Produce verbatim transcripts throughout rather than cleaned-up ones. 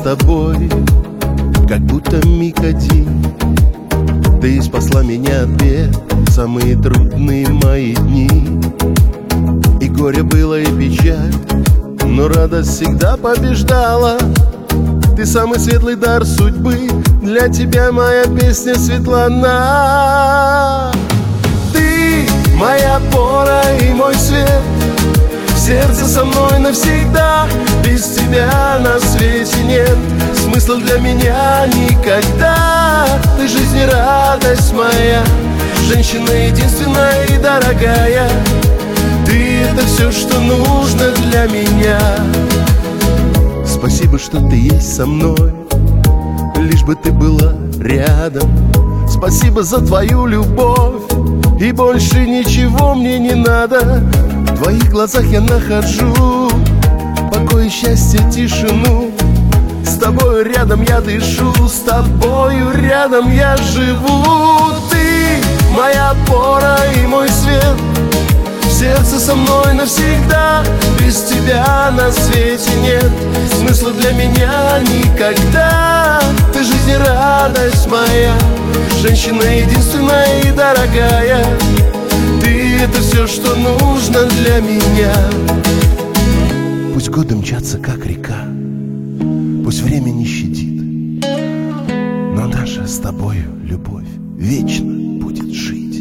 тобой, как будто миг один. Ты спасла меня от бед в самые трудные мои дни. И горе было, и печаль, но радость всегда побеждала. Ты самый светлый дар судьбы, для тебя моя песня Светлана. Ты моя опора и мой свет, сердце со мной навсегда. Без тебя на свете нет смысла для меня никогда. Ты жизнь и радость моя, женщина единственная и дорогая. Ты — это все, что нужно для меня. Спасибо, что ты есть со мной, лишь бы ты была рядом. Спасибо за твою любовь, и больше ничего мне не надо. В твоих глазах я нахожу покой, счастье, тишину. С тобою рядом я дышу, с тобою рядом я живу. Ты моя опора и мой свет, сердце со мной навсегда. Без тебя на свете нет смысла для меня никогда. Ты жизнь и радость моя, женщина единственная и дорогая. Ты — это все, что нужно для меня. Пусть годы мчатся, как река, пусть время не щадит, но наша с тобою любовь вечно будет жить.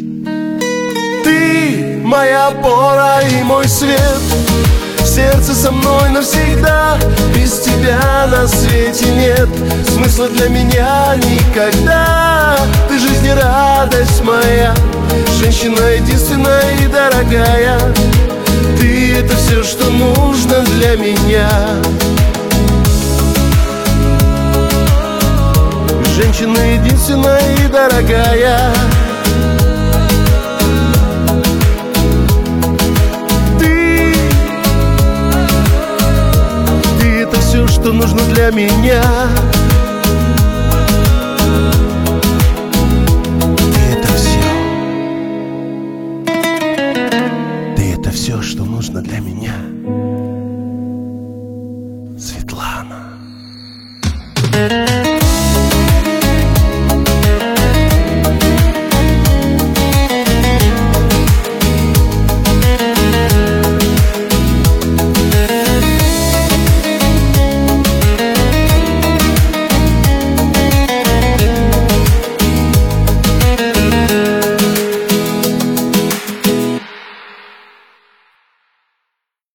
Ты моя опора и мой свет, сердце со мной навсегда. Без тебя на свете нет смысла для меня никогда. Ты жизнь и радость моя, женщина единственная и дорогая. Ты — это все, что нужно для меня. Женщина единственная и дорогая. Ты — ты — это все, что нужно для меня.